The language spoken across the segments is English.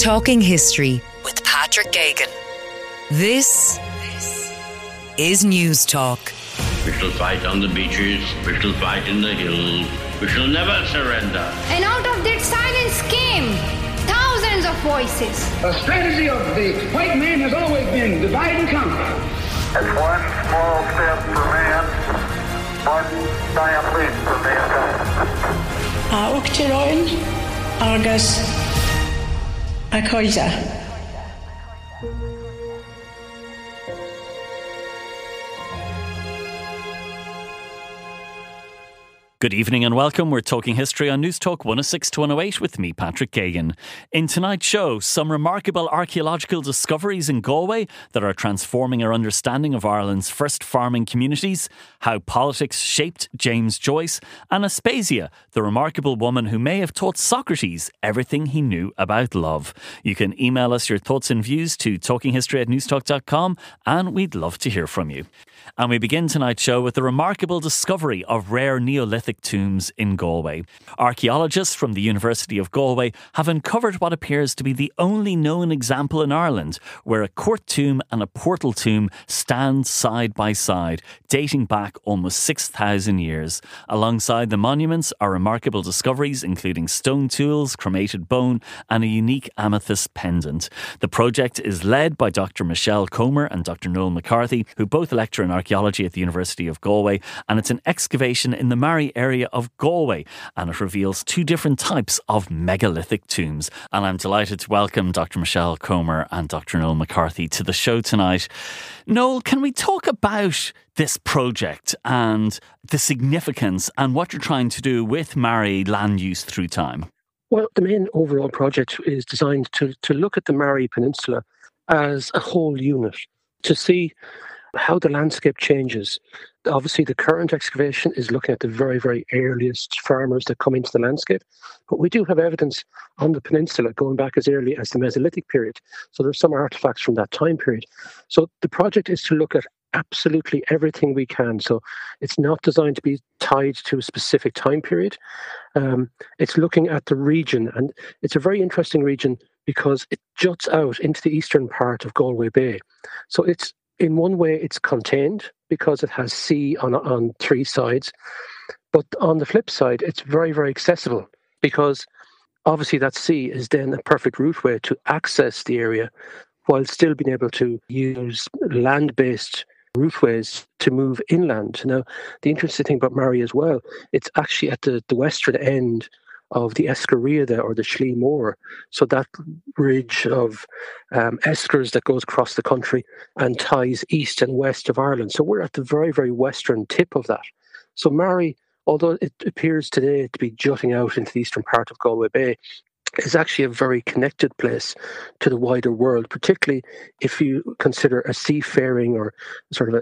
Talking History with Patrick Geoghegan. This is News Talk. We shall fight on the beaches, we shall fight in the hills, we shall never surrender. And out of that silence came thousands of voices. The strategy of the white man has always been divide and conquer. It's one small step for man, one giant leap for mankind. Uachtaráin agus a Coisa. Good evening and welcome. We're talking history on News Talk 106 to 108 with me, Patrick Geoghegan. In tonight's show, some remarkable archaeological discoveries in Galway that are transforming our understanding of Ireland's first farming communities, how politics shaped James Joyce, and Aspasia, the remarkable woman who may have taught Socrates everything he knew about love. You can email us your thoughts and views to talkinghistory@newstalk.com and we'd love to hear from you. And we begin tonight's show with the remarkable discovery of rare Neolithic tombs in Galway. Archaeologists from the University of Galway have uncovered what appears to be the only known example in Ireland where a court tomb and a portal tomb stand side by side, dating back almost 6,000 years. Alongside the monuments are remarkable discoveries including stone tools, cremated bone and a unique amethyst pendant. The project is led by Dr. Michelle Comer and Dr. Noel McCarthy, who both lecture in archaeology at the University of Galway, and it's an excavation in the Mary area of Galway, and it reveals two different types of megalithic tombs. And I'm delighted to welcome Dr. Michelle Comer and Dr. Noel McCarthy to the show tonight. Noel, can we talk about this project and the significance and what you're trying to do with Mary land use through time? Well, the main overall project is designed to look at the Mary Peninsula as a whole unit, to see how the landscape changes. Obviously, the current excavation is looking at the very, very earliest farmers that come into the landscape. But we do have evidence on the peninsula going back as early as the Mesolithic period. So there's some artefacts from that time period. So the project is to look at absolutely everything we can. So it's not designed to be tied to a specific time period. It's looking at the region. And it's a very interesting region because it juts out into the eastern part of Galway Bay. So it's, in one way, it's contained because it has sea on three sides. But on the flip side, it's very, very accessible because obviously that sea is then a perfect routeway to access the area while still being able to use land-based routeways to move inland. Now, the interesting thing about Mary as well, it's actually at the western end of the Escaria there, or the Slieve Mór. So that ridge of eskers that goes across the country and ties east and west of Ireland. So we're at the very, very western tip of that. So Mary, although it appears today to be jutting out into the eastern part of Galway Bay, is actually a very connected place to the wider world, particularly if you consider a seafaring or sort of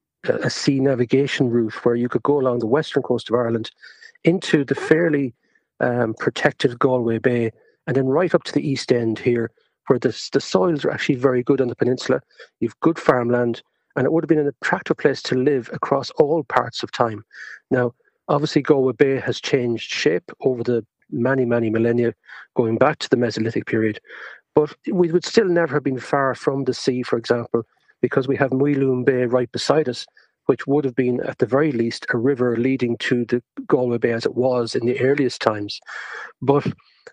a sea navigation route where you could go along the western coast of Ireland into the fairly protected Galway Bay, and then right up to the east end here, where the soils are actually very good on the peninsula. You've good farmland, and it would have been an attractive place to live across all parts of time. Now, obviously, Galway Bay has changed shape over the many, many millennia, going back to the Mesolithic period, but we would still never have been far from the sea, for example, because we have Muiloon Bay right beside us, which would have been, at the very least, a river leading to the Galway Bay as it was in the earliest times. But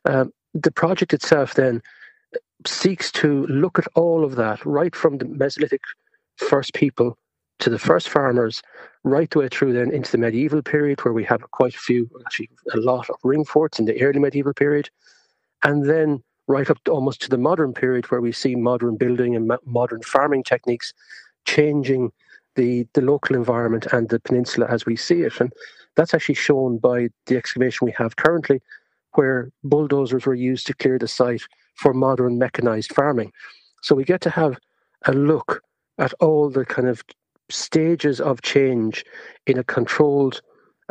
the project itself then seeks to look at all of that, right from the Mesolithic first people to the first farmers, right the way through then into the medieval period, where we have quite a few, actually a lot of ring forts in the early medieval period, and then right up to almost to the modern period, where we see modern building and modern farming techniques changing the local environment and the peninsula as we see it. And that's actually shown by the excavation we have currently, where bulldozers were used to clear the site for modern mechanized farming. So we get to have a look at all the kind of stages of change in a controlled,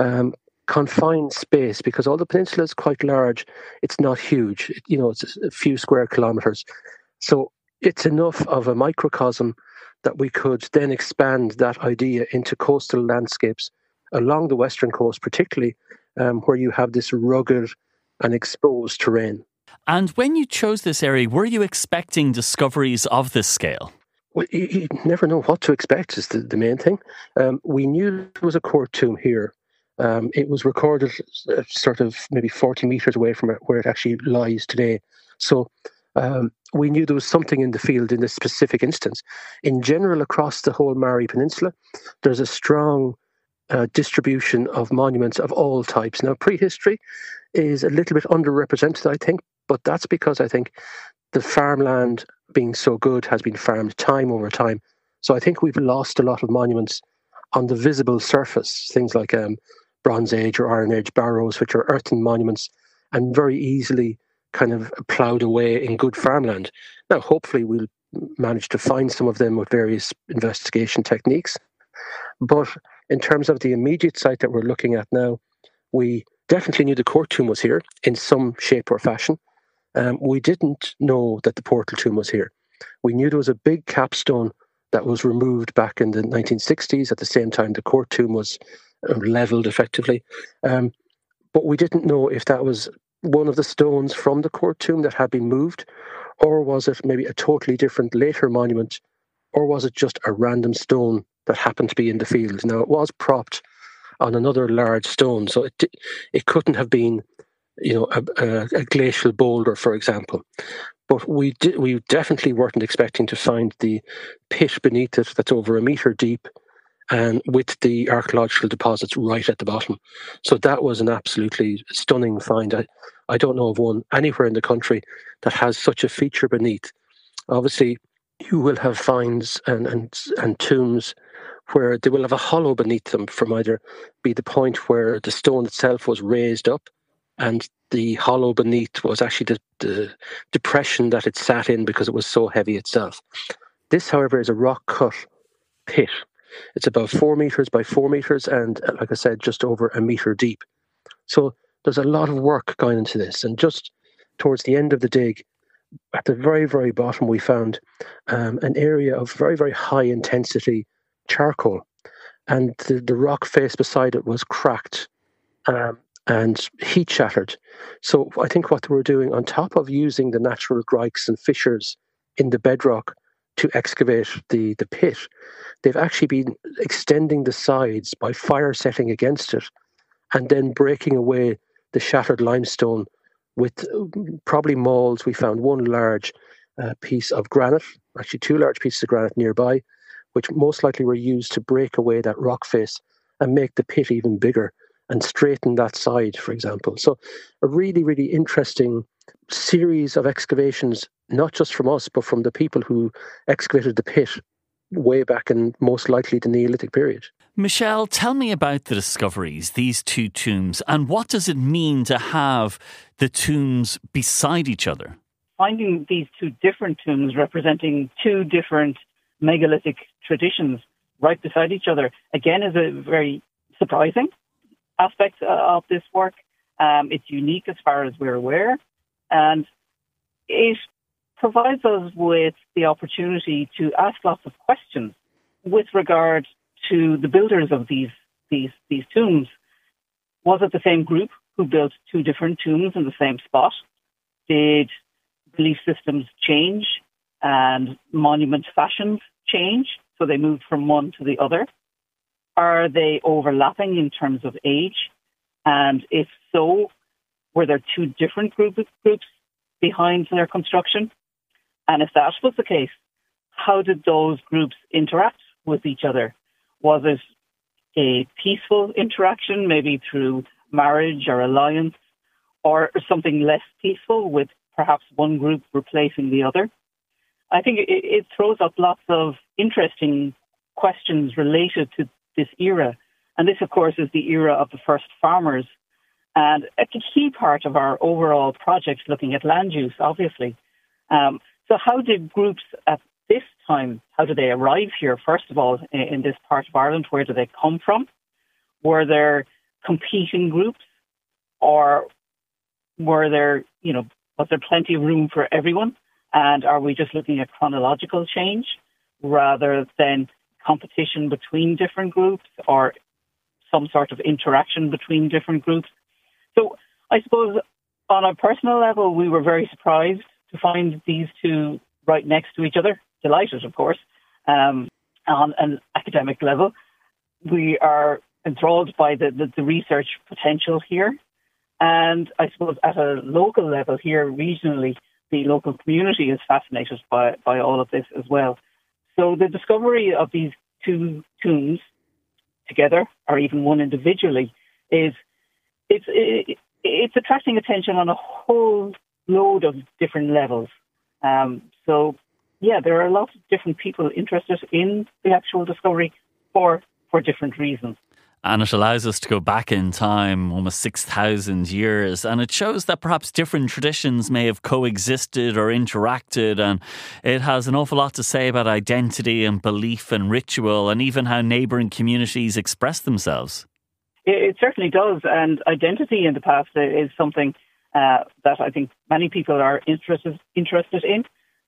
confined space, because although the peninsula is quite large, it's not huge. It's a few square kilometers. So it's enough of a microcosm that we could then expand that idea into coastal landscapes along the western coast, particularly where you have this rugged and exposed terrain. And when you chose this area, were you expecting discoveries of this scale? Well, you never know what to expect is the main thing. We knew there was a court tomb here. It was recorded sort of maybe 40 metres away from where it actually lies today. So we knew there was something in the field in this specific instance. In general, across the whole Mari Peninsula, there's a strong distribution of monuments of all types. Now, prehistory is a little bit underrepresented, I think, but that's because I think the farmland being so good has been farmed time over time. So I think we've lost a lot of monuments on the visible surface, things like Bronze Age or Iron Age barrows, which are earthen monuments and very easily kind of ploughed away in good farmland. Now, hopefully we'll manage to find some of them with various investigation techniques. But in terms of the immediate site that we're looking at now, we definitely knew the court tomb was here in some shape or fashion. We didn't know that the portal tomb was here. We knew there was a big capstone that was removed back in the 1960s. At the same time, the court tomb was levelled effectively. But we didn't know if that was one of the stones from the court tomb that had been moved, or was it maybe a totally different later monument, or was it just a random stone that happened to be in the field. Now, it was propped on another large stone, so it couldn't have been, a glacial boulder, for example. But we definitely weren't expecting to find the pit beneath it that's over a metre deep, and with the archaeological deposits right at the bottom. So that was an absolutely stunning find. I don't know of one anywhere in the country that has such a feature beneath. Obviously, you will have finds and tombs where they will have a hollow beneath them from either be the point where the stone itself was raised up and the hollow beneath was actually the depression that it sat in because it was so heavy itself. This, however, is a rock-cut pit. It's about 4 metres by 4 metres and, like I said, just over a metre deep. So there's a lot of work going into this. And just towards the end of the dig, at the very, very bottom, we found an area of very, very high intensity charcoal. And the rock face beside it was cracked and heat shattered. So I think what they were doing, on top of using the natural grikes and fissures in the bedrock to excavate the pit, they've actually been extending the sides by fire setting against it and then breaking away the shattered limestone with probably mauls. We found one large piece of granite, actually 2 large pieces of granite nearby, which most likely were used to break away that rock face and make the pit even bigger and straighten that side, for example. So a really, really interesting series of excavations, not just from us, but from the people who excavated the pit way back in most likely the Neolithic period. Michelle, tell me about the discoveries, these 2 tombs, and what does it mean to have the tombs beside each other? Finding these 2 different tombs representing 2 different megalithic traditions right beside each other, again, is a very surprising aspect of this work. It's unique as far as we're aware, and it provides us with the opportunity to ask lots of questions with regard to the builders of these tombs. Was it the same group who built 2 different tombs in the same spot? Did belief systems change and monument fashions change, so they moved from one to the other? Are they overlapping in terms of age? And if so, were there 2 different groups behind their construction? And if that was the case, how did those groups interact with each other? Was it a peaceful interaction, maybe through marriage or alliance, or something less peaceful with perhaps one group replacing the other? I think it throws up lots of interesting questions related to this era. And this, of course, is the era of the first farmers. And a key part of our overall project looking at land use, obviously. So how did groups at this time, how did they arrive here, first of all, in this part of Ireland? Where do they come from? Were there competing groups? Or were there, was there plenty of room for everyone? And are we just looking at chronological change rather than competition between different groups or some sort of interaction between different groups? So I suppose On a personal level, we were very surprised to find these two right next to each other. Delighted, of course. On an academic level, we are enthralled by the research potential here. And I suppose at a local level here, regionally, the local community is fascinated by all of this as well. So the discovery of these two tombs together, or even one individually, it's attracting attention on a whole load of different levels. So, yeah, there are lots of different people interested in the actual discovery for different reasons. And it allows us to go back in time almost 6,000 years. And it shows that perhaps different traditions may have coexisted or interacted. And it has an awful lot to say about identity and belief and ritual and even how neighbouring communities express themselves. It certainly does. And identity in the past is something that I think many people are interested in.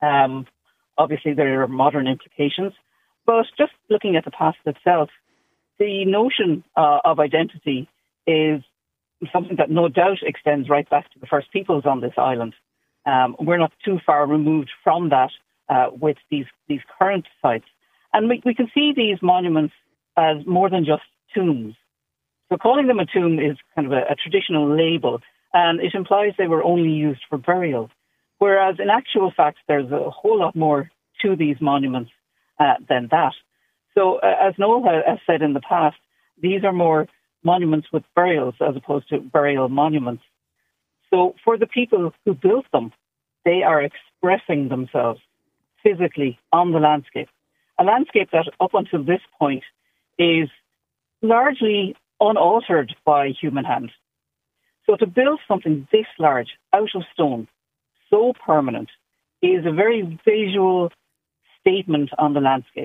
Obviously, there are modern implications. But just looking at the past itself, the notion of identity is something that no doubt extends right back to the first peoples on this island. We're not too far removed from that with these current sites. And we can see these monuments as more than just tombs. So calling them a tomb is kind of a traditional label, and it implies they were only used for burial. Whereas in actual fact, there's a whole lot more to these monuments than that. So as Noel has said in the past, these are more monuments with burials as opposed to burial monuments. So for the people who built them, they are expressing themselves physically on the landscape. A landscape that up until this point is largely unaltered by human hand. So to build something this large out of stone, so permanent, is a very visual statement on the landscape.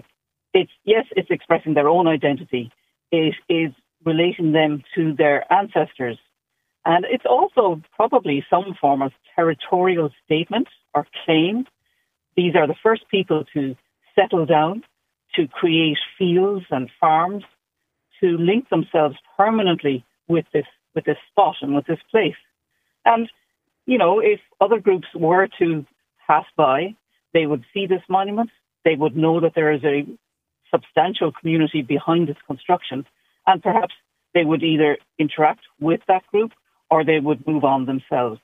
It's expressing their own identity. It is relating them to their ancestors. And it's also probably some form of territorial statement or claim. These are the first people to settle down, to create fields and farms, to link themselves permanently with this spot and with this place. And, you know, if other groups were to pass by, they would see this monument. They would know that there is a substantial community behind this construction, and perhaps they would either interact with that group or they would move on themselves.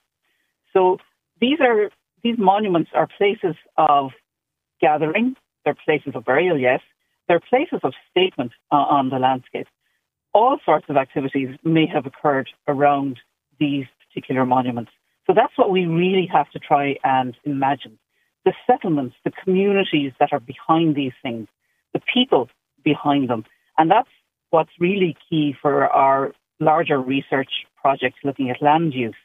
So these monuments are places of gathering. They're places of burial, yes. They're places of statement on the landscape. All sorts of activities may have occurred around these particular monuments. So that's what we really have to try and imagine. The settlements, the communities that are behind these things, the people behind them. And that's what's really key for our larger research projects looking at land use.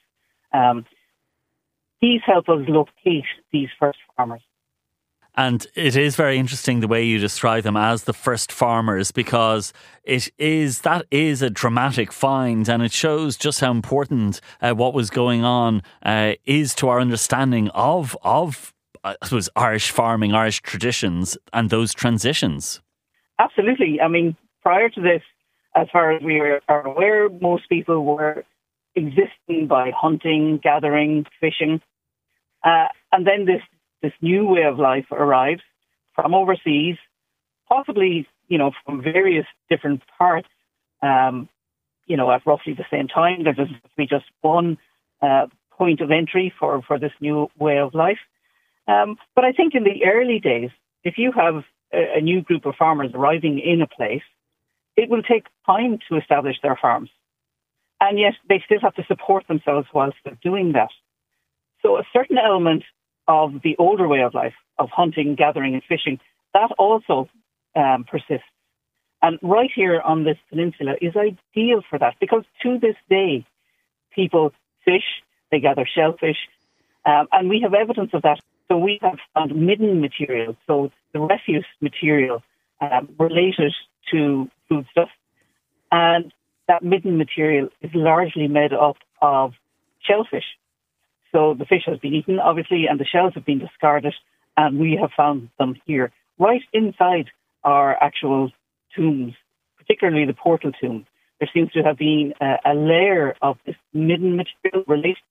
These help us locate these first farmers. And it is very interesting the way you describe them as the first farmers, because that is a dramatic find, and it shows just how important what was going on is to our understanding of I suppose, Irish farming, Irish traditions and those transitions. Absolutely. I mean, prior to this, as far as we are aware, most people were existing by hunting, gathering, fishing. And then this new way of life arrives from overseas, possibly, from various different parts, at roughly the same time. There doesn't have to be just one point of entry for this new way of life. But I think in the early days, if you have a new group of farmers arriving in a place, it will take time to establish their farms. And yet they still have to support themselves whilst they're doing that. So a certain element of the older way of life, of hunting, gathering and fishing, that also persists. And right here on this peninsula is ideal for that, because to this day, people fish, they gather shellfish, and we have evidence of that. So we have found midden material, so the refuse material related to foodstuff. And that midden material is largely made up of shellfish. So the fish has been eaten, obviously, and the shells have been discarded, and we have found them here, right inside our actual tombs, particularly the portal tomb. There seems to have been a layer of this midden material related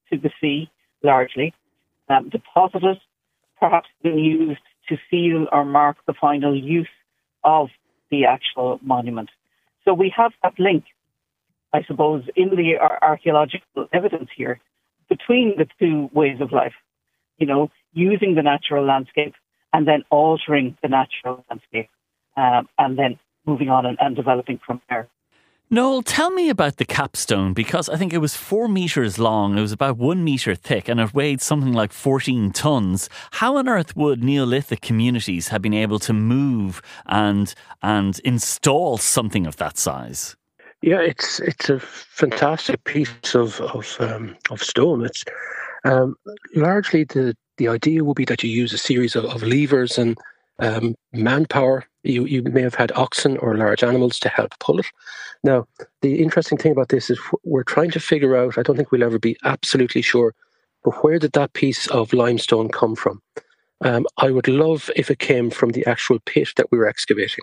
to the sea, largely, deposited, perhaps been used to seal or mark the final use of the actual monument. So we have that link, I suppose, in the archaeological evidence here between the two ways of life, using the natural landscape and then altering the natural landscape and then moving on and developing from there. Noel, tell me about the capstone, because I think it was 4 metres long, it was about 1 metre thick, and it weighed something like 14 tonnes. How on earth would Neolithic communities have been able to move and install something of that size? Yeah, it's a fantastic piece of stone. It's largely the idea will be that you use a series of levers and manpower. You may have had oxen or large animals to help pull it. Now, the interesting thing about this is we're trying to figure out, I don't think we'll ever be absolutely sure, but where did that piece of limestone come from? I would love if it came from the actual pit that we were excavating.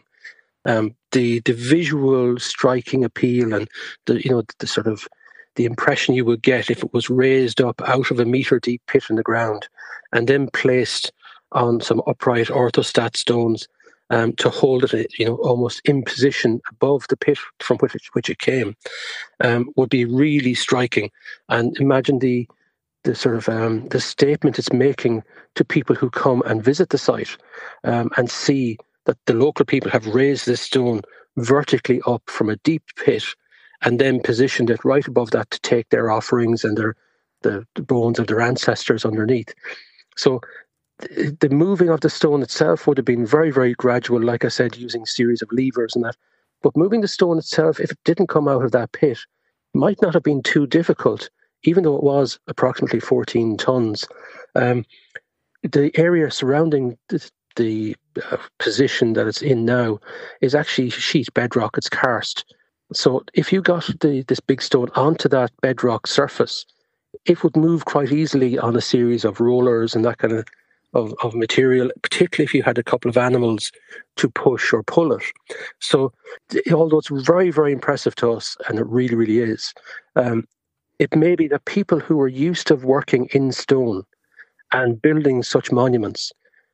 The visual striking appeal and the sort of the impression you would get if it was raised up out of a metre deep pit in the ground and then placed on some upright orthostat stones to hold it, almost in position above the pit from which it came, would be really striking. And imagine the sort of the statement it's making to people who come and visit the site and see that the local people have raised this stone vertically up from a deep pit and then positioned it right above that to take their offerings and the bones of their ancestors underneath. So the moving of the stone itself would have been very, very gradual, like I said, using a series of levers and that. But moving the stone itself, if it didn't come out of that pit, might not have been too difficult, even though it was approximately 14 tonnes. The area surrounding the position that it's in now is actually sheet bedrock, it's karst. So if you got this big stone onto that bedrock surface, it would move quite easily on a series of rollers and that kind of material, particularly if you had a couple of animals to push or pull it. So although it's very, very impressive to us, and it really, really is, it may be that people who are used to working in stone and building such monuments,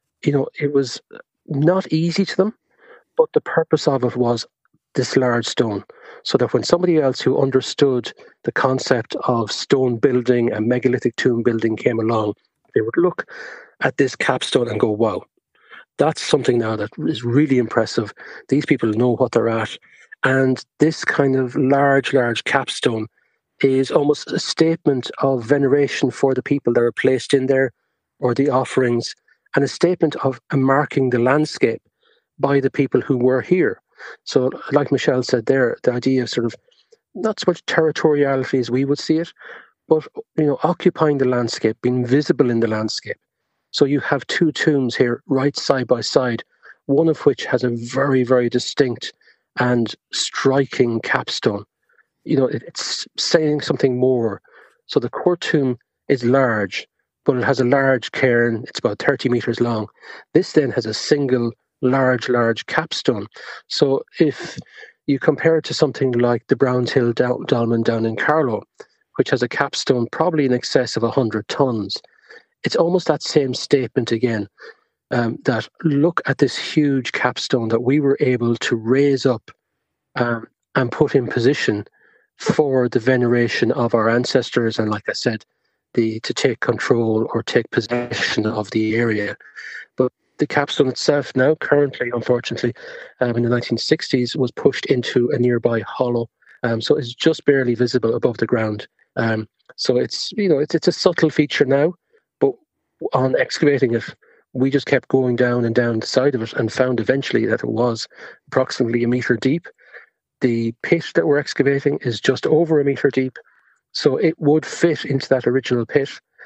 it was not easy to them, but the purpose of it was this large stone, so that when somebody else who understood the concept of stone building and megalithic tomb building came along, they would look at this capstone and go, wow, that's something now that is really impressive. These people know what they're at. And this kind of large capstone is almost a statement of veneration for the people that are placed in there, or the offerings, and a statement of marking the landscape by the people who were here. So like Michelle said there, the idea of sort of not so much territoriality as we would see it, but occupying the landscape, being visible in the landscape. So you have 2 tombs here right side by side, one of which has a very, very distinct and striking capstone. It's saying something more. So the court tomb is large, but it has a large cairn. It's about 30 metres long. This then has a single large capstone. So if you compare it to something like the Browns Hill Dolmen down in Carlow, which has a capstone probably in excess of 100 tonnes, it's almost that same statement again, that look at this huge capstone that we were able to raise up and put in position for the veneration of our ancestors, and like I said, to take control or take possession of the area. But the capstone itself now, currently, unfortunately, in the 1960s, was pushed into a nearby hollow, so it's just barely visible above the ground. So it's a subtle feature now, but on excavating it, we just kept going down and down the side of it and found eventually that it was approximately 1 metre deep. The pit that we're excavating is just over 1 metre deep, so it would fit into that original pit.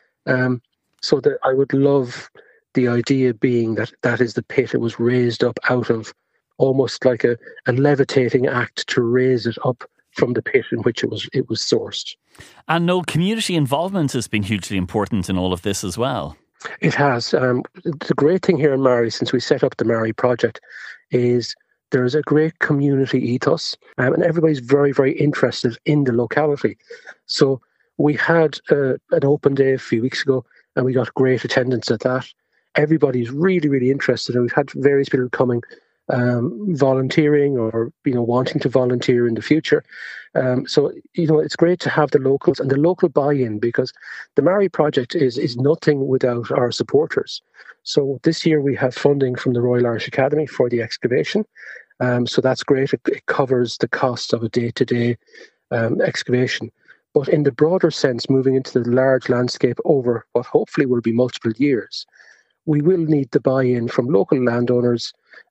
So that I would love the idea being that is the pit it was raised up out of, almost like a levitating act to raise it up from the pit in which it was sourced. And no, community involvement has been hugely important in all of this as well. It has. The great thing here in Mari, since we set up the Mari project, is there's a great community ethos, and everybody's very, very interested in the locality. So We had an open day a few weeks ago, and we got great attendance at that. Everybody's really, really interested, and we've had various people coming, volunteering or wanting to volunteer in the future. So it's great to have the locals and the local buy-in, because the Mari project is nothing without our supporters. So this year we have funding from the Royal Irish Academy for the excavation. So that's great. It covers the cost of a day-to-day excavation. But in the broader sense, moving into the large landscape over what hopefully will be multiple years, we will need the buy-in from local landowners.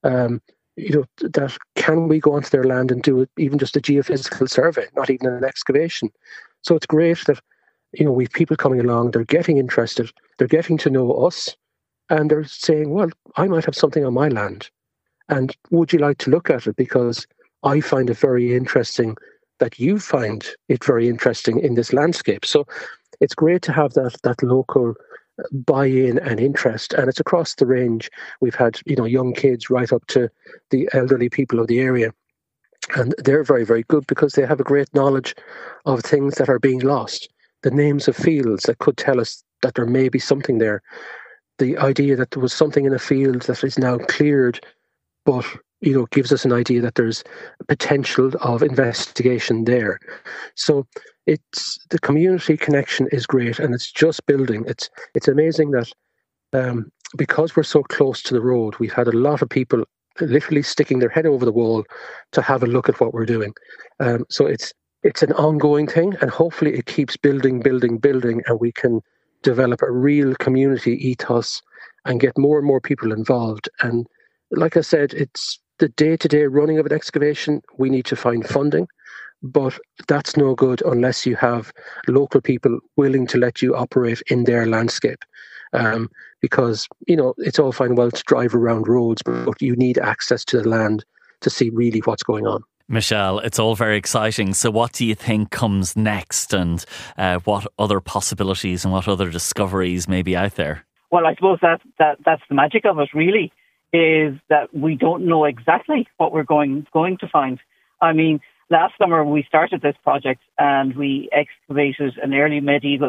That can we go onto their land and do even just a geophysical survey, not even an excavation. So it's great that we've people coming along. They're getting interested. They're getting to know us, and they're saying, "Well, I might have something on my land, and would you like to look at it? Because I find it very interesting that you find it very interesting in this landscape." So it's great to have that local buy-in and interest, and it's across the range. We've had young kids right up to the elderly people of the area, and they're very, very good because they have a great knowledge of things that are being lost, the names of fields that could tell us that there may be something there, the idea that there was something in a field that is now cleared, but gives us an idea that there's potential of investigation there. So it's the community connection is great, and it's just building. It's amazing that because we're so close to the road, we've had a lot of people literally sticking their head over the wall to have a look at what we're doing. So it's an ongoing thing, and hopefully it keeps building, and we can develop a real community ethos and get more and more people involved. And like I said, it's the day-to-day running of an excavation. We need to find funding, but that's no good unless you have local people willing to let you operate in their landscape. Because, it's all fine and well to drive around roads, but you need access to the land to see really what's going on. Michelle, it's all very exciting. So what do you think comes next, and what other possibilities and what other discoveries may be out there? Well, I suppose that's the magic of it, really, is that we don't know exactly what we're going to find. I mean, last summer we started this project and we excavated an early medieval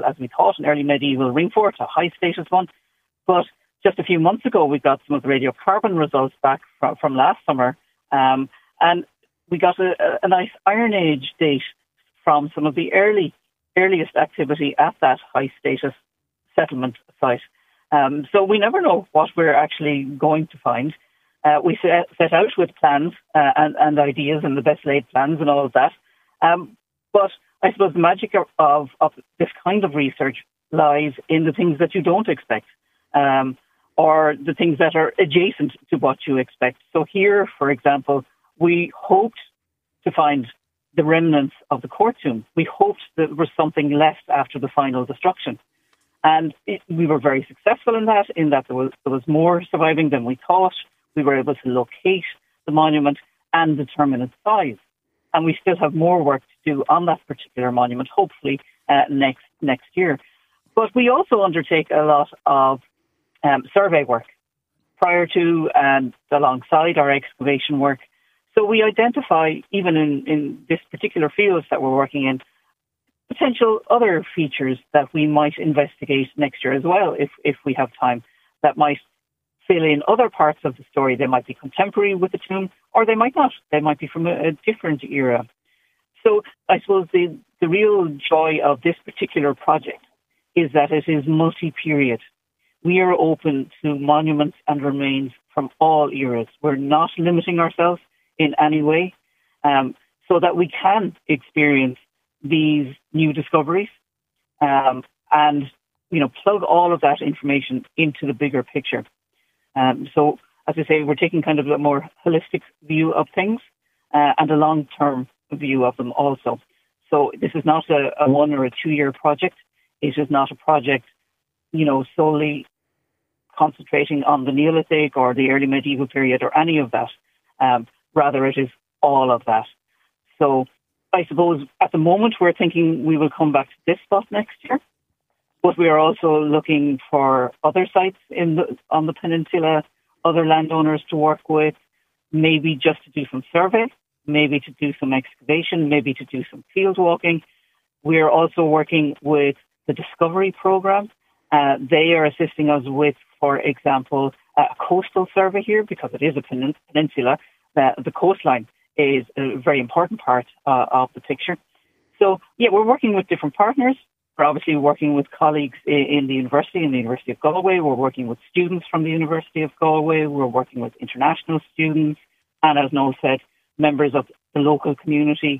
ring fort, a high status one. But just a few months ago, we got some of the radiocarbon results back from last summer. And we got a nice Iron Age date from some of the earliest activity at that high status settlement site. So we never know what we're actually going to find. We set out with plans and ideas and the best laid plans and all of that. But I suppose the magic of this kind of research lies in the things that you don't expect, or the things that are adjacent to what you expect. So here, for example, we hoped to find the remnants of the court tomb. We hoped that there was something left after the final destruction. And we were very successful in that there was more surviving than we thought. We were able to locate the monument and determine its size. And we still have more work to do on that particular monument, hopefully next year. But we also undertake a lot of survey work prior to and alongside our excavation work. So we identify, even in this particular field that we're working in, potential other features that we might investigate next year as well, if we have time, that might fill in other parts of the story. They might be contemporary with the tomb, or they might not. They might be from a different era. So I suppose the real joy of this particular project is that it is multi-period. We are open to monuments and remains from all eras. We're not limiting ourselves in any way, so that we can experience these new discoveries and plug all of that information into the bigger picture. So, as I say, we're taking kind of a more holistic view of things and a long-term view of them also. So this is not a 1 or a 2 year project. It is not a project, solely concentrating on the Neolithic or the early medieval period or any of that. Rather, it is all of that. So I suppose at the moment we're thinking we will come back to this spot next year, but we are also looking for other sites on the peninsula, other landowners to work with, maybe just to do some survey, maybe to do some excavation, maybe to do some field walking. We're also working with the Discovery Programme. They are assisting us with, for example, a coastal survey here, because it is a peninsula. The coastline is a very important part of the picture. So, yeah, we're working with different partners. We're obviously working with colleagues in the University of Galway. We're working with students from the University of Galway. We're working with international students. And as Noel said, members of the local community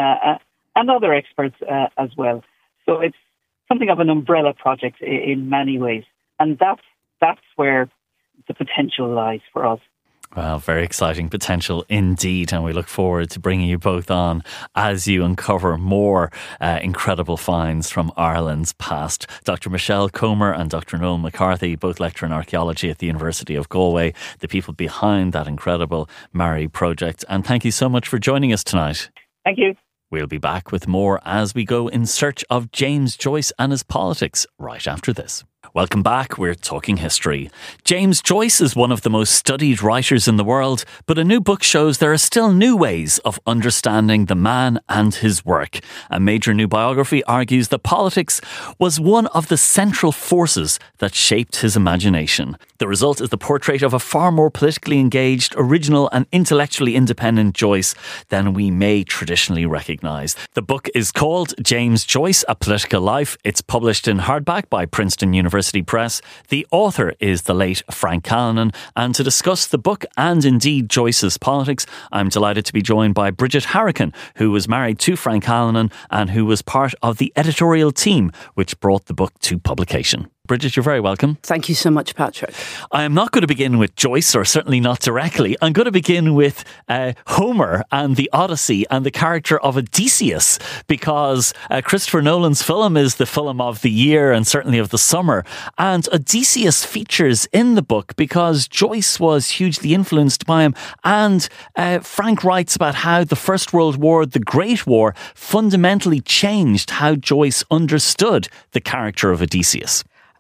and other experts as well. So it's something of an umbrella project in many ways. And that's where the potential lies for us. Well, very exciting potential indeed, and we look forward to bringing you both on as you uncover more incredible finds from Ireland's past. Dr. Michelle Comer and Dr. Noel McCarthy both lecture in archaeology at the University of Galway, the people behind that incredible Mari project. And thank you so much for joining us tonight. Thank you. We'll be back with more as we go in search of James Joyce and his politics right after this. Welcome back. We're talking history. James Joyce is one of the most studied writers in the world, but a new book shows there are still new ways of understanding the man and his work. A major new biography argues that politics was one of the central forces that shaped his imagination. The result is the portrait of a far more politically engaged, original and intellectually independent Joyce than we may traditionally recognise. The book is called James Joyce, A Political Life. It's published in hardback by Princeton University Press. The author is the late Frank Callanan, and to discuss the book and indeed Joyce's politics, I'm delighted to be joined by Bridget Harrican, who was married to Frank Callanan and who was part of the editorial team which brought the book to publication. Bridget, you're very welcome. Thank you so much, Patrick. I am not going to begin with Joyce, or certainly not directly. I'm going to begin with Homer and the Odyssey and the character of Odysseus, because Christopher Nolan's film is the film of the year and certainly of the summer. And Odysseus features in the book because Joyce was hugely influenced by him. And Frank writes about how the First World War, the Great War, fundamentally changed how Joyce understood the character of Odysseus.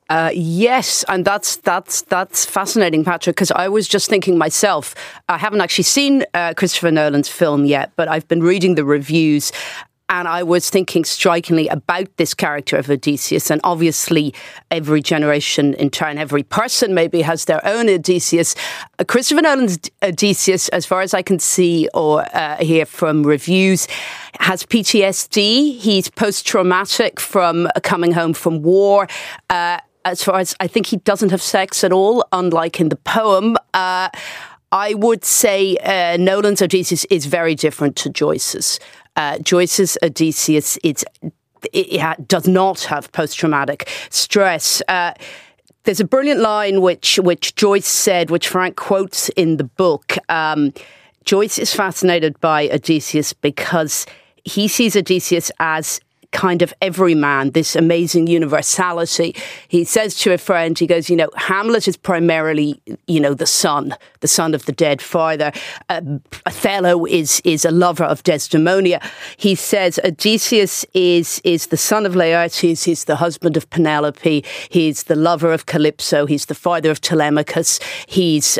Yes, and that's fascinating, Patrick, because I was just thinking myself, I haven't actually seen Christopher Nolan's film yet, but I've been reading the reviews, and I was thinking strikingly about this character of Odysseus. And obviously every generation in turn, every person maybe has their own Odysseus. Christopher Nolan's Odysseus, as far as I can see or hear from reviews, has PTSD. He's post-traumatic from coming home from war. As far as I think, he doesn't have sex at all, unlike in the poem. I would say Nolan's Odysseus is very different to Joyce's. Joyce's Odysseus it does not have post-traumatic stress. There's a brilliant line which Joyce said, which Frank quotes in the book. Joyce is fascinated by Odysseus because he sees Odysseus as kind of everyman, this amazing universality. He says to a friend, he goes, Hamlet is primarily, the son of the dead father. Othello is a lover of Desdemona. He says Odysseus is the son of Laertes. He's the husband of Penelope. He's the lover of Calypso. He's the father of Telemachus. He's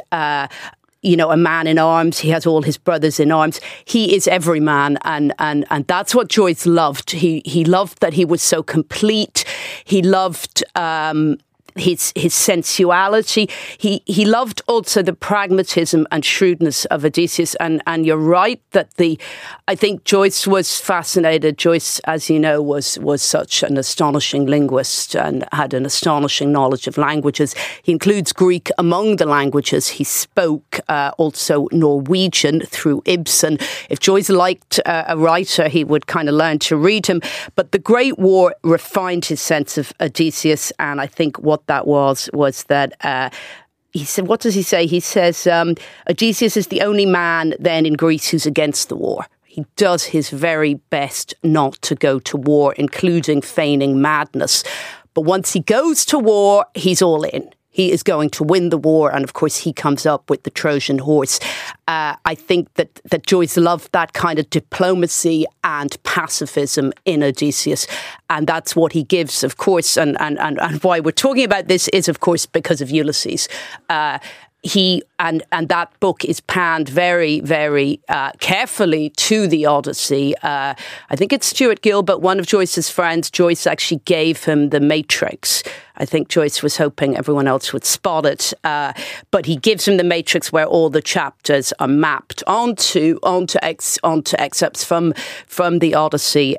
a man in arms. He has all his brothers in arms. He is every man, and that's what Joyce loved. He loved that he was so complete. He loved his sensuality. He loved also the pragmatism and shrewdness of Odysseus. And you're right that I think Joyce was fascinated. Joyce, as you know, was such an astonishing linguist and had an astonishing knowledge of languages. He includes Greek among the languages he spoke, also Norwegian through Ibsen. If Joyce liked a writer, he would kind of learn to read him. But the Great War refined his sense of Odysseus, and I think what that was that he said, what does he say? He says, Odysseus is the only man then in Greece who's against the war. He does his very best not to go to war, including feigning madness. But once he goes to war, he's all in. He is going to win the war. And of course, he comes up with the Trojan horse. I think that Joyce loved that kind of diplomacy and pacifism in Odysseus. And that's what he gives, of course. And why we're talking about this is, of course, because of Ulysses. and that book is panned very, very carefully to the Odyssey. I think it's Stuart Gilbert, one of Joyce's friends. Joyce actually gave him The Matrix. I think Joyce was hoping everyone else would spot it. But he gives him The Matrix, where all the chapters are mapped onto excerpts from the Odyssey.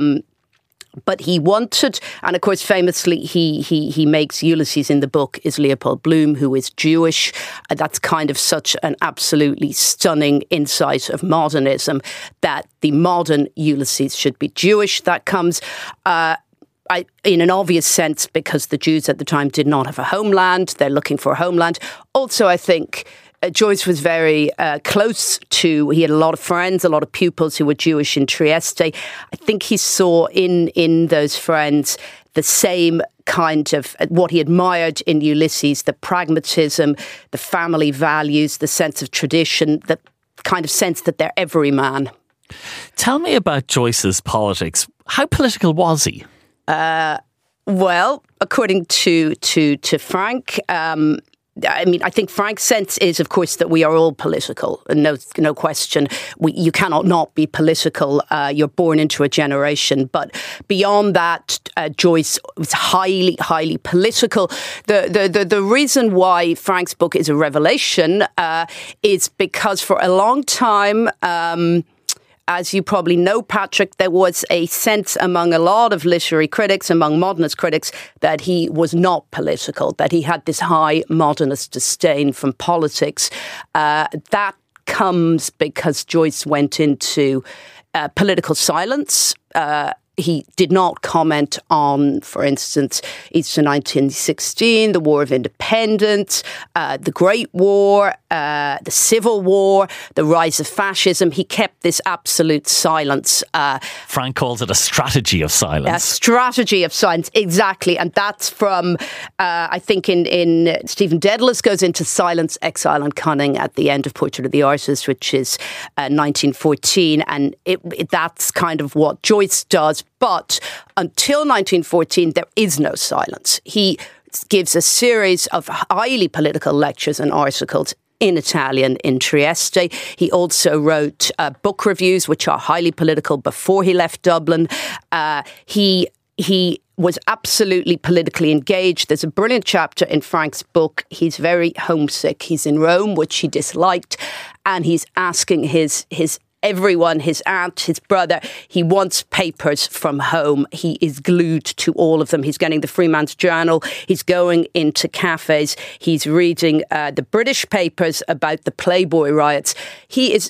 But he wanted, and of course, famously, he makes Ulysses in the book is Leopold Bloom, who is Jewish. That's kind of such an absolutely stunning insight of modernism, that the modern Ulysses should be Jewish. That comes in an obvious sense because the Jews at the time did not have a homeland. They're looking for a homeland. Also, I think Joyce was very close to, he had a lot of friends, a lot of pupils who were Jewish in Trieste. I think he saw in those friends the same kind of what he admired in Ulysses, the pragmatism, the family values, the sense of tradition, the kind of sense that they're everyman. Tell me about Joyce's politics. How political was he? Well, according to Frank, I think Frank's sense is, of course, that we are all political. No question. You cannot not be political. You're born into a generation. But beyond that, Joyce was highly, highly political. The reason why Frank's book is a revelation is because for a long time, as you probably know, Patrick, there was a sense among a lot of literary critics, among modernist critics, that he was not political, that he had this high modernist disdain from politics. That comes because Joyce went into political silence. He did not comment on, for instance, Easter 1916, the War of Independence, the Great War, the Civil War, the rise of fascism. He kept this absolute silence. Frank calls it a strategy of silence. A strategy of silence, exactly. And that's from, I think in Stephen Dedalus goes into silence, exile and cunning at the end of Portrait of the Artist, which is 1914. And that's kind of what Joyce does. But until 1914, there is no silence. He gives a series of highly political lectures and articles in Italian in Trieste. He also wrote book reviews, which are highly political, before he left Dublin. He was absolutely politically engaged. There's a brilliant chapter in Frank's book. He's very homesick. He's in Rome, which he disliked, and he's asking his everyone, his aunt, his brother, he wants papers from home. He is glued to all of them. He's getting the Freeman's Journal. He's going into cafes. He's reading the British papers about the Playboy riots. He is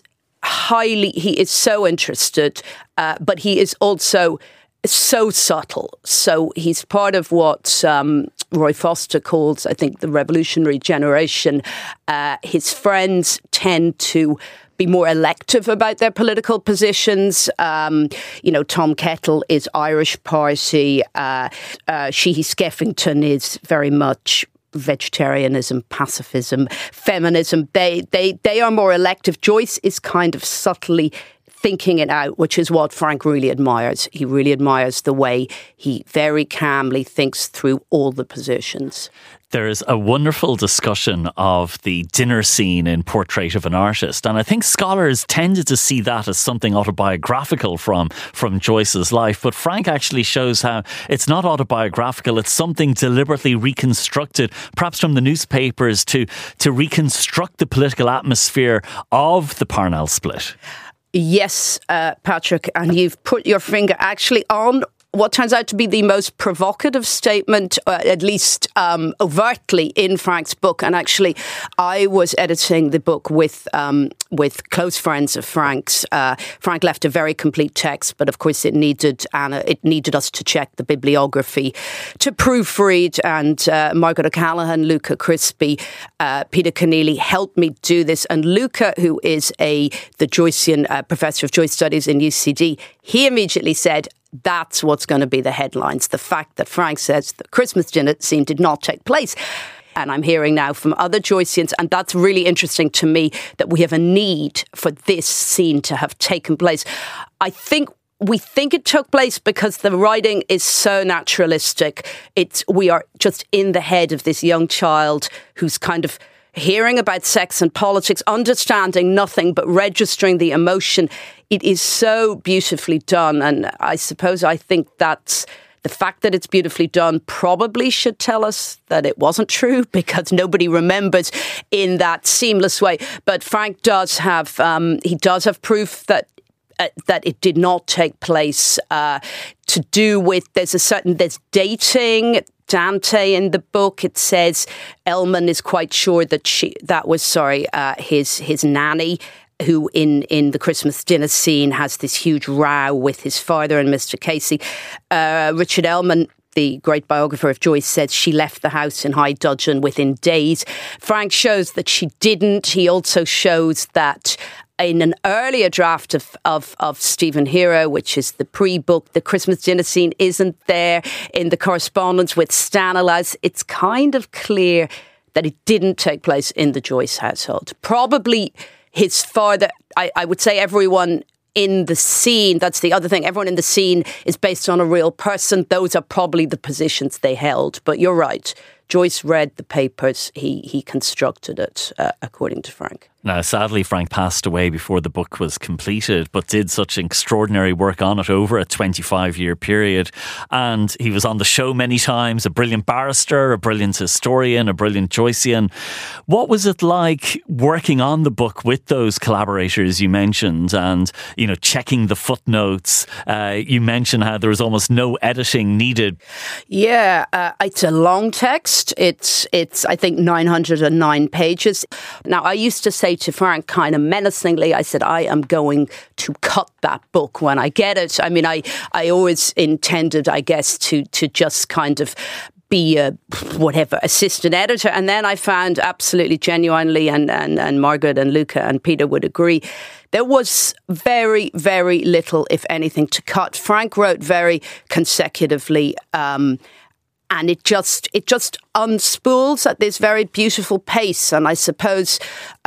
so interested, but he is also so subtle. So he's part of what Roy Foster calls, I think, the revolutionary generation. His friends tend to be more elective about their political positions. Tom Kettle is Irish Party. Sheehy Skeffington is very much vegetarianism, pacifism, feminism. They are more elective. Joyce is kind of subtly thinking it out, which is what Frank really admires. He really admires the way he very calmly thinks through all the positions. There is a wonderful discussion of the dinner scene in Portrait of an Artist, and I think scholars tended to see that as something autobiographical from Joyce's life, but Frank actually shows how it's not autobiographical, it's something deliberately reconstructed, perhaps from the newspapers, to reconstruct the political atmosphere of the Parnell split. Yes, Patrick, and you've put your finger actually on what turns out to be the most provocative statement, at least overtly, in Frank's book. And actually, I was editing the book with close friends of Frank's. Frank left a very complete text, but of course it needed us to check the bibliography, to proofread. And Margaret O'Callaghan, Luca Crispy, Peter Keneally helped me do this. And Luca, who is the Joycean professor of Joyce Studies in UCD, he immediately said, that's what's going to be the headlines. The fact that Frank says the Christmas dinner scene did not take place. And I'm hearing now from other Joyceans, and that's really interesting to me, that we have a need for this scene to have taken place. We think it took place because the writing is so naturalistic. We are just in the head of this young child who's kind of hearing about sex and politics, understanding nothing but registering the emotion. It is so beautifully done. And I think that's the fact that it's beautifully done probably should tell us that it wasn't true, because nobody remembers in that seamless way. But Frank does have proof that it did not take place, to do with, there's dating. Dante in the book, it says Elman is quite sure that his nanny, who in the Christmas dinner scene has this huge row with his father and Mr. Casey. Richard Elman, the great biographer of Joyce, said she left the house in High Dudgeon within days. Frank shows that she didn't. He also shows that in an earlier draft of Stephen Hero, which is the pre-book, the Christmas dinner scene isn't there. In the correspondence with Stanislaus, it's kind of clear that it didn't take place in the Joyce household. Probably his father, I would say everyone in the scene, that's the other thing, everyone in the scene is based on a real person. Those are probably the positions they held. But you're right. Joyce read the papers. He constructed it, according to Frank. Now, sadly, Frank passed away before the book was completed, but did such extraordinary work on it over a 25-year period. And he was on the show many times, a brilliant barrister, a brilliant historian, a brilliant Joycean. What was it like working on the book with those collaborators you mentioned and, checking the footnotes? You mentioned how there was almost no editing needed. Yeah, it's a long text. It's I think, 909 pages. Now, I used to say to Frank kind of menacingly, I said, I am going to cut that book when I get it. I mean, I always intended, I guess, to just kind of be a assistant editor. And then I found absolutely genuinely, and Margaret and Luca and Peter would agree, there was very, very little, if anything, to cut. Frank wrote very consecutively, and it just unspools at this very beautiful pace. And I suppose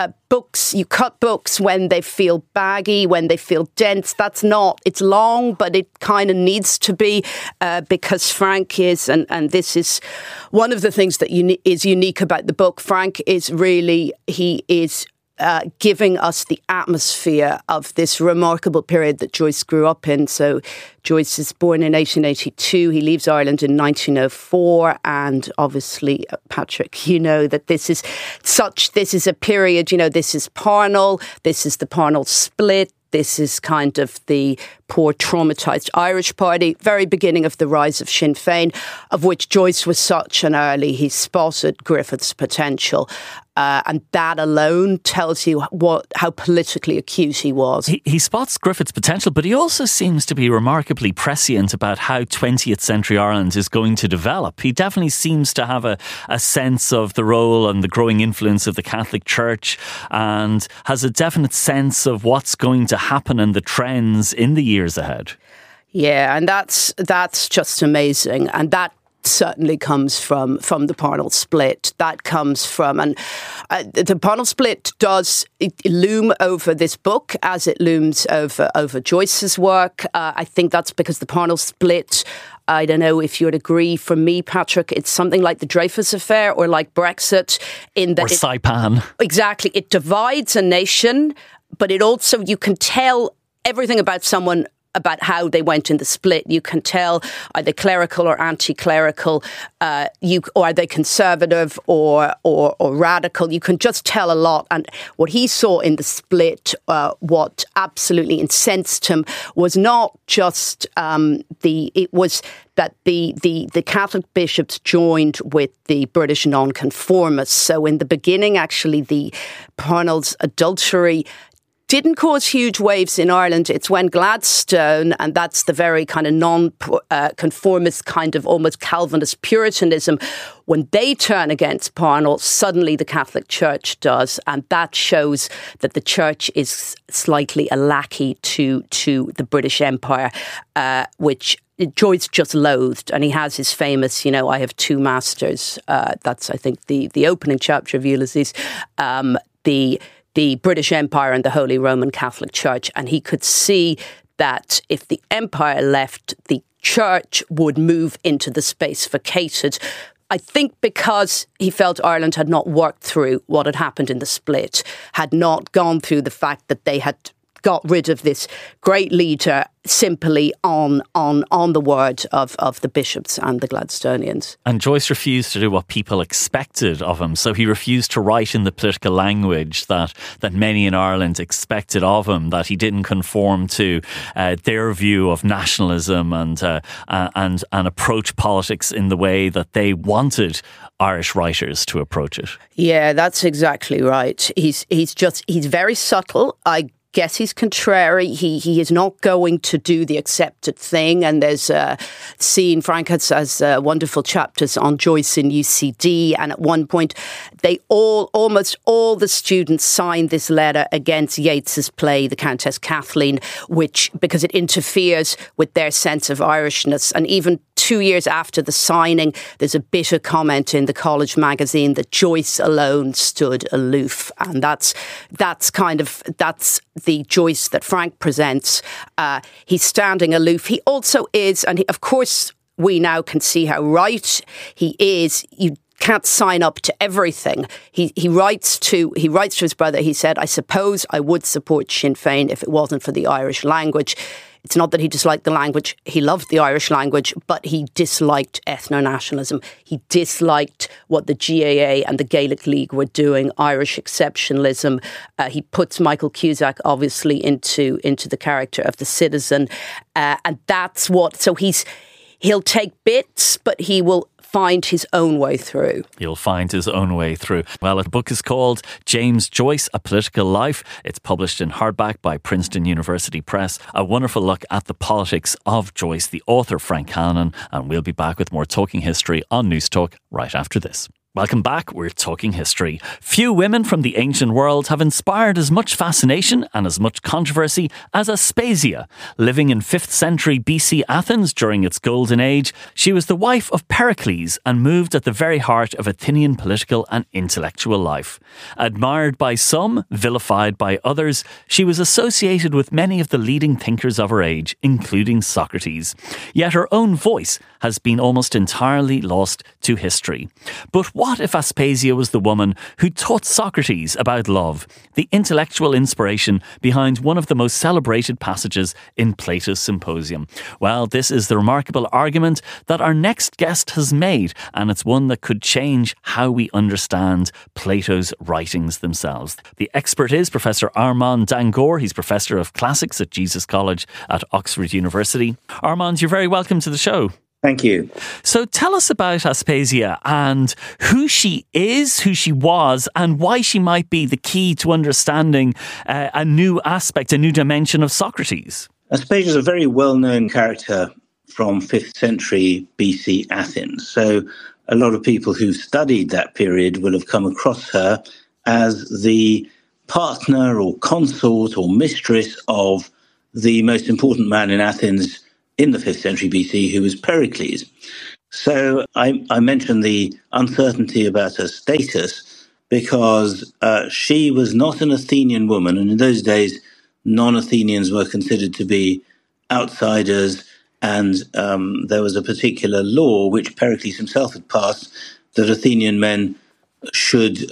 you cut books when they feel baggy, when they feel dense. It's long, but it kind of needs to be, because Frank is, and this is one of the things that is unique about the book. Frank is really, he is giving us the atmosphere of this remarkable period that Joyce grew up in. So Joyce is born in 1882. He leaves Ireland in 1904. And obviously, Patrick, you know that this is a period, this is Parnell, this is the Parnell split. This is kind of the poor, traumatised Irish Party, very beginning of the rise of Sinn Féin, of which Joyce was such an early. He spotted Griffith's potential. And that alone tells you how politically acute he was. He spots Griffith's potential, but he also seems to be remarkably prescient about how 20th century Ireland is going to develop. He definitely seems to have a sense of the role and the growing influence of the Catholic Church, and has a definite sense of what's going to happen and the trends in the years ahead. Yeah, and that's just amazing. And that certainly comes from the Parnell split. That comes from, and the Parnell split does loom over this book as it looms over Joyce's work. I think that's because the Parnell split, I don't know if you would agree, for me, Patrick, it's something like the Dreyfus Affair or like Brexit. Or Saipan. Exactly. It divides a nation, but it also, you can tell everything about someone about how they went in the split. You can tell, are they clerical or anti-clerical? Or are they conservative or radical? You can just tell a lot. And what he saw in the split, what absolutely incensed him, was not just it was that the Catholic bishops joined with the British nonconformists. So in the beginning, actually, the Parnell's adultery didn't cause huge waves in Ireland. It's when Gladstone, and that's the very kind of non-conformist kind of almost Calvinist Puritanism, when they turn against Parnell, suddenly the Catholic Church does. And that shows that the Church is slightly a lackey to the British Empire, which Joyce just loathed. And he has his famous, I have two masters. That's, I think, the opening chapter of Ulysses. The British Empire and the Holy Roman Catholic Church. And he could see that if the empire left, the church would move into the space vacated I think because he felt Ireland had not worked through what had happened in the split, had not gone through the fact that they had got rid of this great leader simply on the word of the bishops and the Gladstonians. And Joyce refused to do what people expected of him. So he refused to write in the political language that many in Ireland expected of him, that he didn't conform to their view of nationalism and approach politics in the way that they wanted Irish writers to approach it. Yeah, that's exactly right. He's very subtle. I guess he's contrary. He is not going to do the accepted thing. And there's a scene, Frank has wonderful chapters on Joyce in UCD. And at one point, almost all the students signed this letter against Yeats's play, The Countess Kathleen, because it interferes with their sense of Irishness. And even 2 years after the signing, there's a bitter comment in the college magazine that Joyce alone stood aloof. And that's the Joyce that Frank presents. He's standing aloof. He also is, and of course we now can see how right he is. You can't sign up to everything. He writes to his brother. He said, "I suppose I would support Sinn Féin if it wasn't for the Irish language." It's not that he disliked the language. He loved the Irish language, but he disliked ethno-nationalism. He disliked what the GAA and the Gaelic League were doing, Irish exceptionalism. He puts Michael Cusack, obviously, into the character of the citizen. And that's what... So he'll take bits, but he will find his own way through. He'll find his own way through. Well, the book is called James Joyce, A Political Life. It's published in hardback by Princeton University Press. A wonderful look at the politics of Joyce, the author Frank Callanan. And we'll be back with more Talking History on News Talk right after this. Welcome back. We're talking history. Few women from the ancient world have inspired as much fascination and as much controversy as Aspasia. Living in 5th century BC Athens during its golden age, she was the wife of Pericles and moved at the very heart of Athenian political and intellectual life. Admired by some, vilified by others, she was associated with many of the leading thinkers of her age, including Socrates. Yet her own voice has been almost entirely lost to history. But what if Aspasia was the woman who taught Socrates about love, the intellectual inspiration behind one of the most celebrated passages in Plato's Symposium? Well, this is the remarkable argument that our next guest has made, and it's one that could change how we understand Plato's writings themselves. The expert is Professor Armand Dangour. He's Professor of Classics at Jesus College at Oxford University. Armand, you're very welcome to the show. Thank you. So tell us about Aspasia and who she is, who she was, and why she might be the key to understanding a new aspect, a new dimension of Socrates. Aspasia is a very well-known character from 5th century BC Athens. So a lot of people who studied that period will have come across her as the partner or consort or mistress of the most important man in Athens in the 5th century BC, who was Pericles. So I mentioned the uncertainty about her status because she was not an Athenian woman, and in those days, non-Athenians were considered to be outsiders, and there was a particular law which Pericles himself had passed that Athenian men should,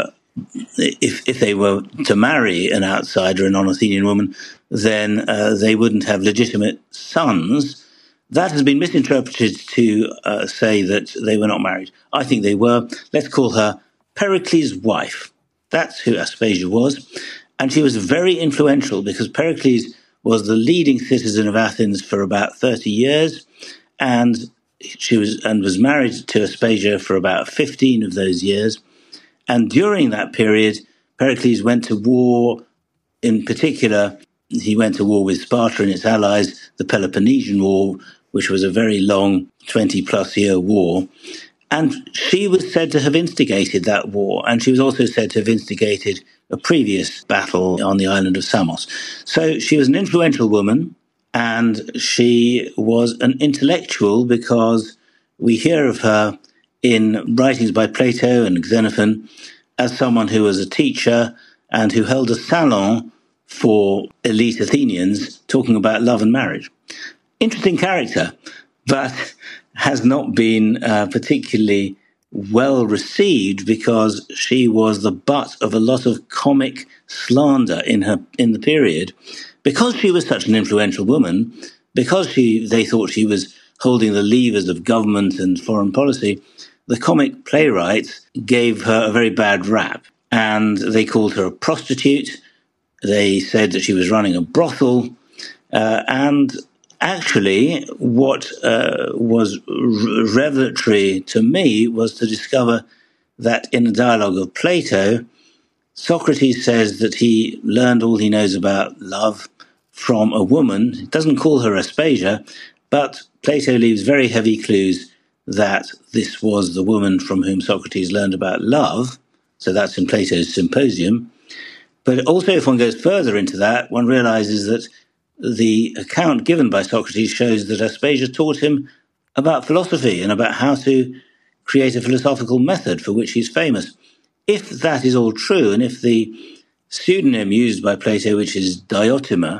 if they were to marry an outsider, a non-Athenian woman, then they wouldn't have legitimate sons. That has been misinterpreted to say that they were not married. I think they were. Let's call her Pericles' wife. That's who Aspasia was. And she was very influential because Pericles was the leading citizen of Athens for about 30 years. And she was married to Aspasia for about 15 of those years. And during that period, Pericles went to war. In particular, he went to war with Sparta and its allies, the Peloponnesian War, which was a very long 20-plus year war. And she was said to have instigated that war. And she was also said to have instigated a previous battle on the island of Samos. So she was an influential woman, and she was an intellectual because we hear of her in writings by Plato and Xenophon as someone who was a teacher and who held a salon for elite Athenians talking about love and marriage. Interesting character, but has not been particularly well received because she was the butt of a lot of comic slander in the period. Because she was such an influential woman, because they thought she was holding the levers of government and foreign policy, the comic playwrights gave her a very bad rap. And they called her a prostitute. They said that she was running a brothel. And actually, what was revelatory to me was to discover that in the dialogue of Plato, Socrates says that he learned all he knows about love from a woman. He doesn't call her Aspasia, but Plato leaves very heavy clues that this was the woman from whom Socrates learned about love. So that's in Plato's Symposium. But also, if one goes further into that, one realizes that the account given by Socrates shows that Aspasia taught him about philosophy and about how to create a philosophical method for which he's famous. If that is all true, and if the pseudonym used by Plato, which is Diotima,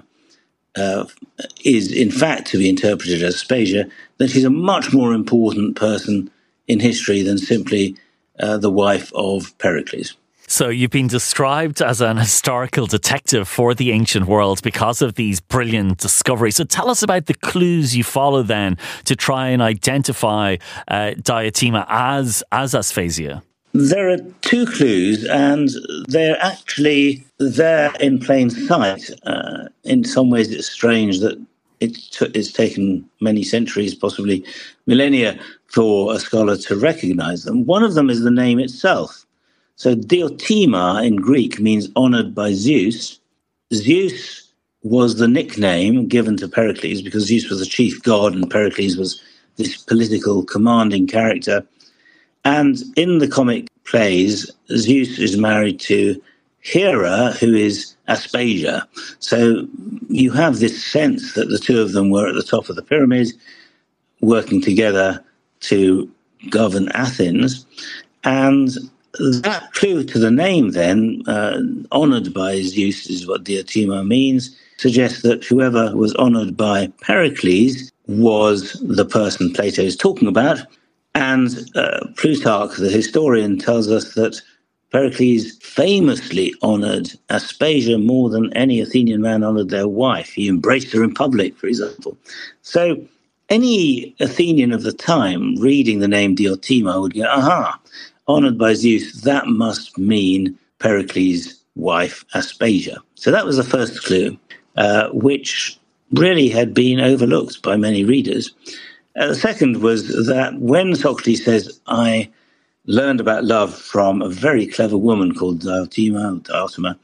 is in fact to be interpreted as Aspasia, then she's a much more important person in history than simply the wife of Pericles. So you've been described as an historical detective for the ancient world because of these brilliant discoveries. So tell us about the clues you follow then to try and identify Diotima as Aspasia. There are two clues, and they're actually there in plain sight. In some ways, it's strange that it's taken many centuries, possibly millennia, for a scholar to recognize them. One of them is the name itself. So Diotima in Greek means honored by Zeus. Zeus was the nickname given to Pericles because Zeus was the chief god and Pericles was this political commanding character. And in the comic plays, Zeus is married to Hera, who is Aspasia. So you have this sense that the two of them were at the top of the pyramid, working together to govern Athens. And that clue to the name then, honoured by Zeus is what Diotima means, suggests that whoever was honoured by Pericles was the person Plato is talking about. And Plutarch, the historian, tells us that Pericles famously honoured Aspasia more than any Athenian man honoured their wife. He embraced her in public, for example. So any Athenian of the time reading the name Diotima would go, aha, honoured by Zeus, that must mean Pericles' wife Aspasia. So that was the first clue, which really had been overlooked by many readers. The second was that when Socrates says, I learned about love from a very clever woman called Diotima,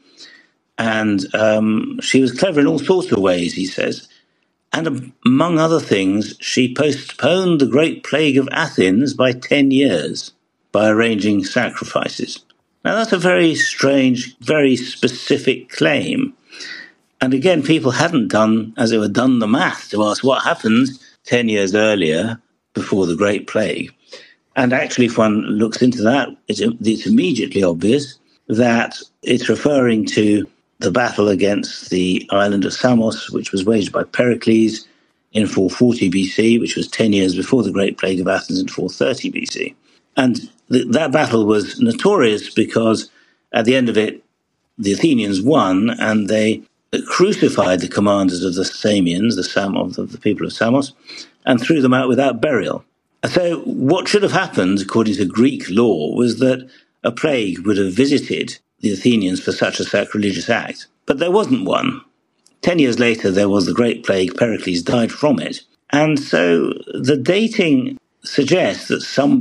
and she was clever in all sorts of ways, he says. And among other things, she postponed the Great Plague of Athens by 10 years by arranging sacrifices. Now, that's a very strange, very specific claim. And again, people hadn't done the math to ask what happened 10 years earlier before the Great Plague. And actually, if one looks into that, it's immediately obvious that it's referring to the battle against the island of Samos, which was waged by Pericles in 440 BC, which was 10 years before the Great Plague of Athens in 430 BC. And that battle was notorious because at the end of it, the Athenians won and they crucified the commanders of the Samians, the people of Samos, and threw them out without burial. So what should have happened, according to Greek law, was that a plague would have visited the Athenians for such a sacrilegious act. But there wasn't one. 10 years later, there was the Great Plague. Pericles died from it. And so the dating suggests that some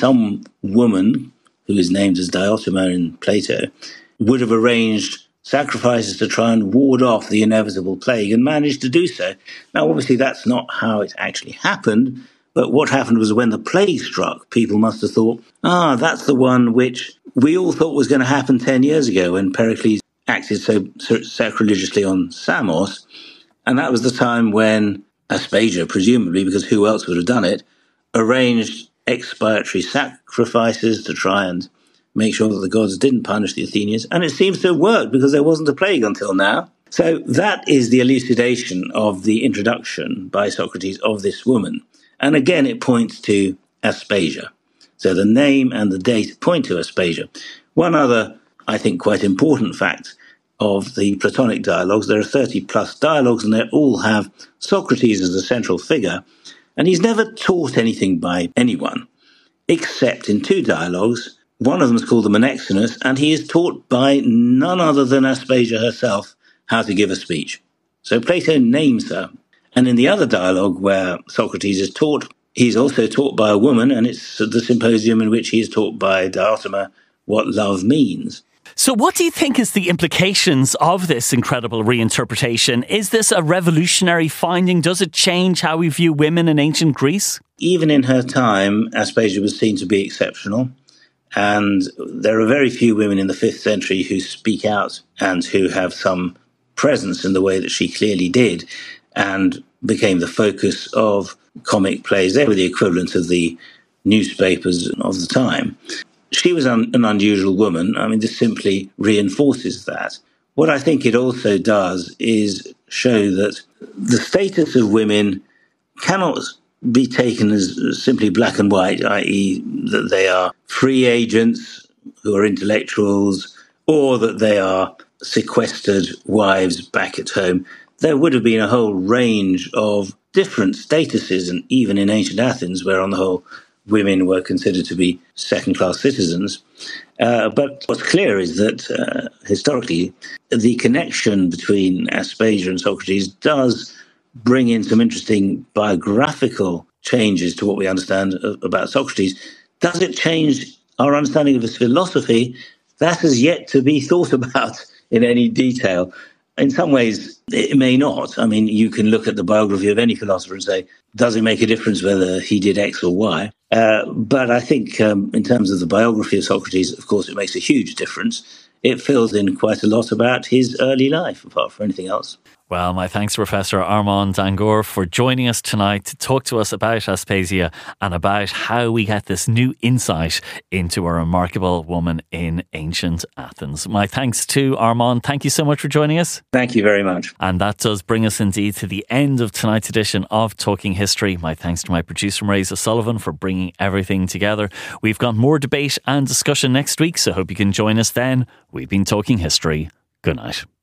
woman, who is named as Diotima in Plato, would have arranged sacrifices to try and ward off the inevitable plague and managed to do so. Now, obviously, that's not how it actually happened, but what happened was when the plague struck, people must have thought, that's the one which we all thought was going to happen 10 years ago when Pericles acted so sacrilegiously on Samos. And that was the time when Aspasia, presumably, because who else would have done it, arranged expiatory sacrifices to try and make sure that the gods didn't punish the Athenians. And it seems to have worked because there wasn't a plague until now. So that is the elucidation of the introduction by Socrates of this woman. And again, it points to Aspasia. So the name and the date point to Aspasia. One other, I think, quite important fact of the Platonic dialogues, there are 30 plus dialogues, and they all have Socrates as the central figure. And he's never taught anything by anyone, except in 2 dialogues. One of them is called the Menexenus, and he is taught by none other than Aspasia herself how to give a speech. So Plato names her. And in the other dialogue where Socrates is taught, he's also taught by a woman, and it's the symposium in which he is taught by Diotima what love means. So what do you think is the implications of this incredible reinterpretation? Is this a revolutionary finding? Does it change how we view women in ancient Greece? Even in her time, Aspasia was seen to be exceptional. And there are very few women in the 5th century who speak out and who have some presence in the way that she clearly did, and became the focus of comic plays. They were the equivalent of the newspapers of the time. She was an unusual woman. I mean, this simply reinforces that. What I think it also does is show that the status of women cannot be taken as simply black and white, i.e. that they are free agents who are intellectuals, or that they are sequestered wives back at home. There would have been a whole range of different statuses, and even in ancient Athens, where on the whole women were considered to be second-class citizens. But what's clear is that historically, the connection between Aspasia and Socrates does bring in some interesting biographical changes to what we understand about Socrates. Does it change our understanding of his philosophy? That has yet to be thought about in any detail. In some ways, it may not. I mean, you can look at the biography of any philosopher and say, does it make a difference whether he did X or Y? But I think in terms of the biography of Socrates, of course, it makes a huge difference. It fills in quite a lot about his early life, apart from anything else. Well, my thanks, Professor Armand Dangour, for joining us tonight to talk to us about Aspasia and about how we get this new insight into a remarkable woman in ancient Athens. My thanks to Armand. Thank you so much for joining us. Thank you very much. And that does bring us indeed to the end of tonight's edition of Talking History. My thanks to my producer, Marisa Sullivan, for bringing everything together. We've got more debate and discussion next week, so hope you can join us then. We've been Talking History. Good night.